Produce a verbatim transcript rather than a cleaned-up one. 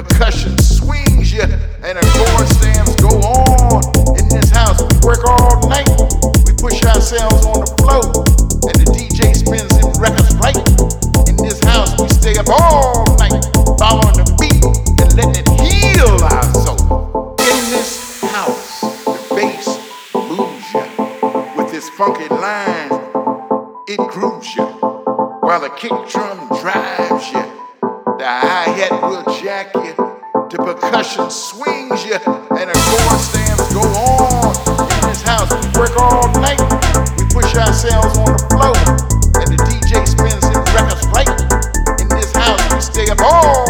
percussion swings you, and the chord stamps go on. In this house, we work all night. We push ourselves on the floor, and the D J spins them records right. In this house, we stay up all night, following the beat and letting it heal our soul. In this house, the bass moves you with its funky lines. It grooves you, while the kick drum drives you. The hi-hat will jack you, the percussion swings you, and the chord stamps go on. In this house, we work all night. We push ourselves on the floor, and the D J spins them records right. In this house, we stay up all